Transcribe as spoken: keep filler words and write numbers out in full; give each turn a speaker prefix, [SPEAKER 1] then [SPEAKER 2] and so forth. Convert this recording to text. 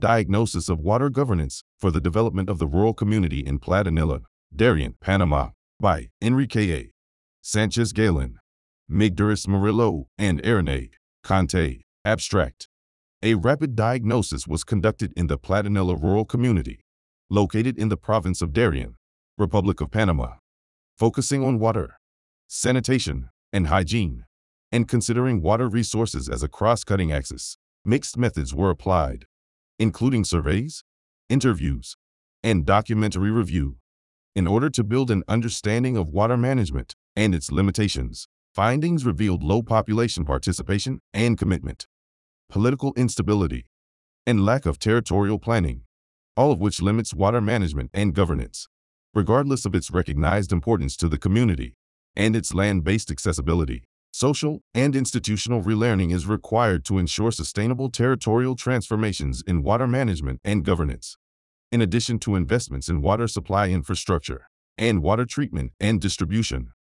[SPEAKER 1] Diagnosis of Water Governance for the Development of the Rural Community in Platanilla, Darien, Panama, by Enrique A. Sanchez Galen, Migdoris Murillo, and Irene Conte. Abstract. A rapid diagnosis was conducted in the Platanilla rural community, located in the province of Darien, Republic of Panama, focusing on water, sanitation, and hygiene, and considering water resources as a cross-cutting axis. Mixed methods were applied, including surveys, interviews, and documentary review, in order to build an understanding of water management and its limitations. Findings revealed low population participation and commitment, political instability, and lack of territorial planning, all of which limits water management and governance, regardless of its recognized importance to the community and its land-based accessibility. Social and institutional relearning is required to ensure sustainable territorial transformations in water management and governance, in addition to investments in water supply infrastructure and water treatment and distribution.